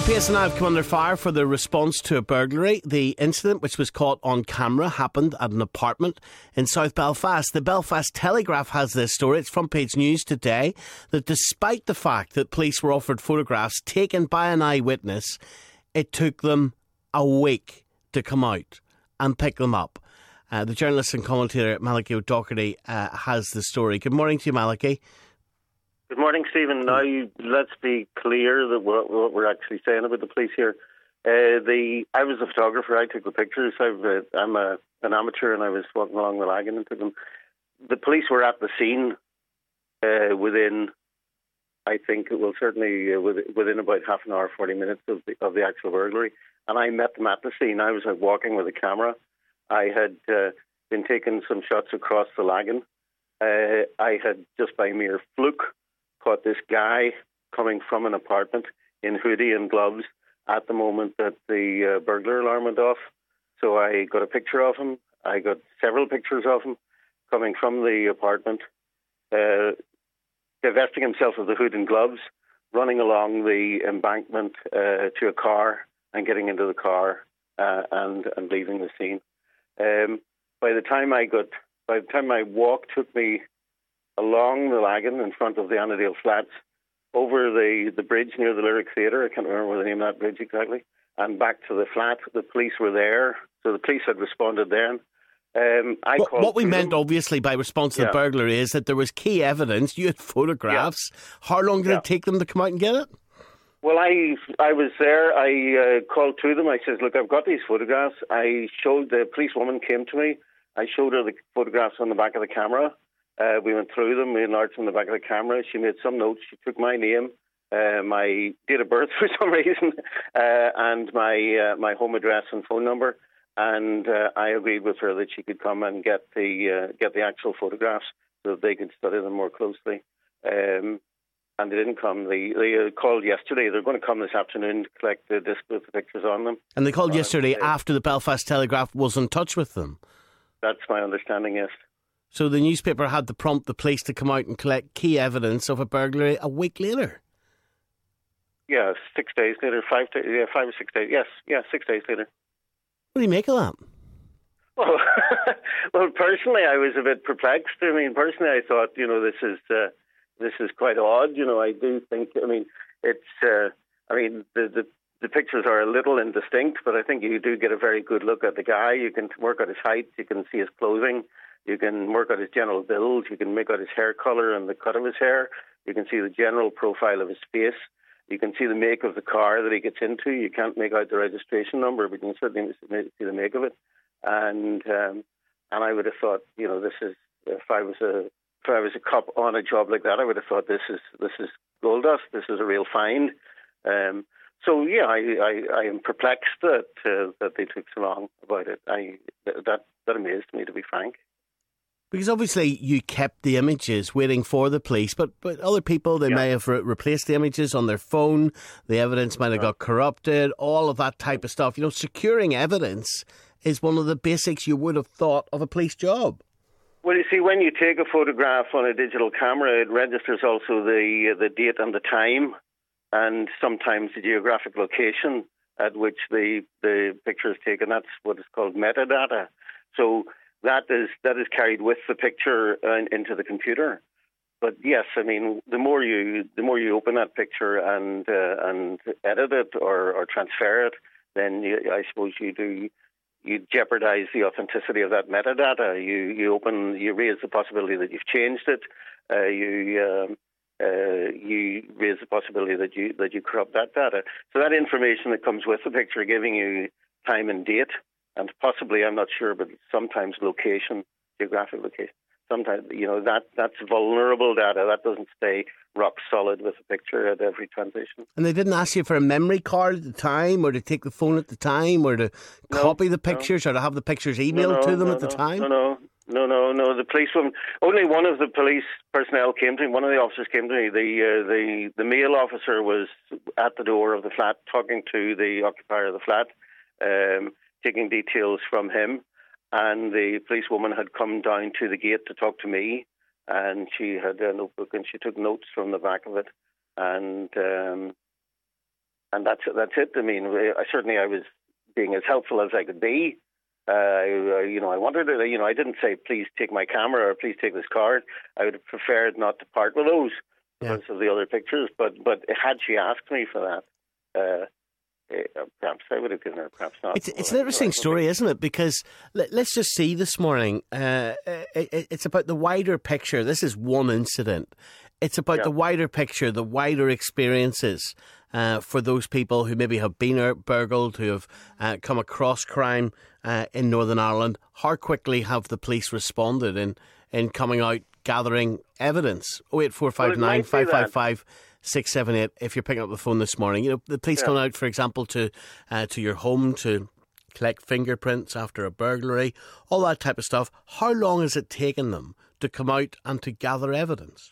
PSNI have come under fire for their response to a burglary. The incident, which was caught on camera, happened at an apartment in South Belfast. The Belfast Telegraph has this story. It's front page news today, that despite the fact that police were offered photographs taken by an eyewitness, it took them a week to come out and pick them up. The journalist and commentator Malachy O'Doherty has the story. Good morning to you, Malachy. Good morning, Stephen. Now, let's be clear that what we're actually saying about the police here. I was a photographer. I took the pictures. I'm an amateur, and I was walking along the Lagan and took them. The police were at the scene within, I think, certainly within about half an hour, 40 minutes of the actual burglary. And I met them at the scene. I was walking with a camera. I had been taking some shots across the Lagan. I had, just by mere fluke, caught this guy coming from an apartment in hoodie and gloves at the moment that the burglar alarm went off. So I got a picture of him. I got several pictures of him coming from the apartment, divesting himself of the hood and gloves, running along the embankment to a car and getting into the car and leaving the scene. By the time my walk took me along the Lagan in front of the Annandale Flats, over the bridge near the Lyric Theatre, I can't remember the name of that bridge exactly, and back to the flat. The police were there, so the police had responded then. What we meant, obviously, by response to the burglary is that there was key evidence. You had photographs. Yeah. How long did it take them to come out and get it? Well, I was there. I called to them. I said, look, I've got these photographs. I showed the policewoman came to me. I showed her the photographs on the back of the camera. We went through them. We enlarged on the back of the camera. She made some notes. She took my name, my date of birth for some reason, and my home address and phone number. And I agreed with her that she could come and get the actual photographs so that they could study them more closely. And they didn't come. They called yesterday. They're going to come this afternoon to collect the disc with the pictures on them. And they called yesterday after the Belfast Telegraph was in touch with them? That's my understanding, yes. So the newspaper had to prompt the police to come out and collect key evidence of a burglary a week later? Yeah, 6 days later, 5 or 6 days. Yes, 6 days later. What do you make of that? Well, personally, I was a bit perplexed. I mean, personally, I thought, this is quite odd. I do think, it's, the pictures are a little indistinct, but I think you do get a very good look at the guy. You can work out his height, you can see his clothing, you can work out his general build, you can make out his hair colour and the cut of his hair, you can see the general profile of his face, you can see the make of the car that he gets into. You can't make out the registration number, but you can certainly see the make of it. And I would have thought, this is, if I was a cop on a job like that, I would have thought this is gold dust. This is a real find. So yeah, I am perplexed that they took so long about it. That amazed me, to be frank. Because obviously you kept the images waiting for the police, but other people, they may have replaced the images on their phone. The evidence might have got corrupted. All of that type of stuff. Securing evidence is one of the basics you would have thought of a police job. Well, you see, when you take a photograph on a digital camera, it registers also the date and the time, and sometimes the geographic location at which the picture is taken. That's what is called metadata. So that is carried with the picture into the computer. But yes, the more you open that picture and edit it or transfer it, then I suppose you jeopardize the authenticity of that metadata. You raise the possibility that you've changed it. You raise the possibility that you corrupt that data. So that information that comes with the picture, giving you time and date, and possibly, I'm not sure, but sometimes location, geographic location. Sometimes, that's vulnerable data. That doesn't stay rock solid with the picture at every transition. And they didn't ask you for a memory card at the time, or to take the phone at the time, or to copy the pictures, or to have the pictures emailed to them at the time? No. The policewoman, only one of the police personnel came to me. One of the officers came to me. The male officer was at the door of the flat, talking to the occupier of the flat, taking details from him. And the policewoman had come down to the gate to talk to me, and she had a notebook and she took notes from the back of it. And that's it. I mean, I was being as helpful as I could be. I wanted it. I didn't say, please take my camera or please take this card. I would have preferred not to part with those because of the other pictures. But had she asked me for that, perhaps I would have given her, perhaps not. It's an interesting story, isn't it? Because let's just see this morning. It's about the wider picture. This is one incident. It's about the wider picture, the wider experiences for those people who maybe have been burgled, who have come across crime in Northern Ireland. How quickly have the police responded in coming out, gathering evidence? 08459 555 678. If you're picking up the phone this morning, the police come out, for example, to your home to collect fingerprints after a burglary, all that type of stuff. How long has it taken them to come out and to gather evidence?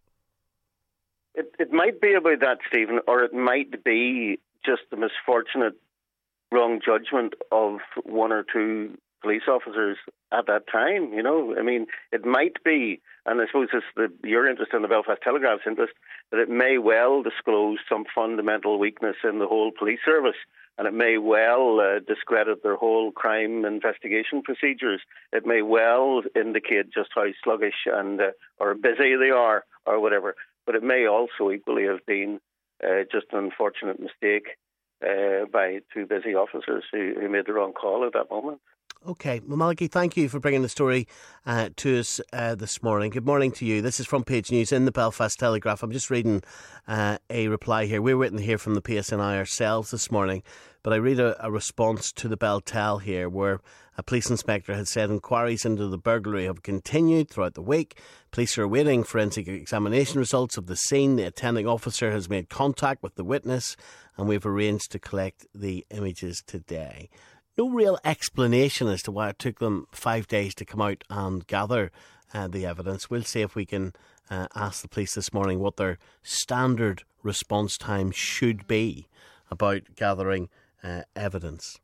It might be about that, Stephen, or it might be just the misfortunate wrong judgment of one or two police officers at that time. I mean, it might be, and I suppose it's your interest in the Belfast Telegraph's interest, that it may well disclose some fundamental weakness in the whole police service, and it may well discredit their whole crime investigation procedures. It may well indicate just how sluggish and or busy they are, or whatever. But it may also equally have been just an unfortunate mistake by two busy officers who made the wrong call at that moment. OK. Well, Malachy, thank you for bringing the story to us this morning. Good morning to you. This is Front Page News in the Belfast Telegraph. I'm just reading a reply here. We're waiting to hear from the PSNI ourselves this morning, but I read a response to the Beltel here where a police inspector had said inquiries into the burglary have continued throughout the week. Police are awaiting forensic examination results of the scene. The attending officer has made contact with the witness and we've arranged to collect the images today. No real explanation as to why it took them 5 days to come out and gather the evidence. We'll see if we can ask the police this morning what their standard response time should be about gathering evidence.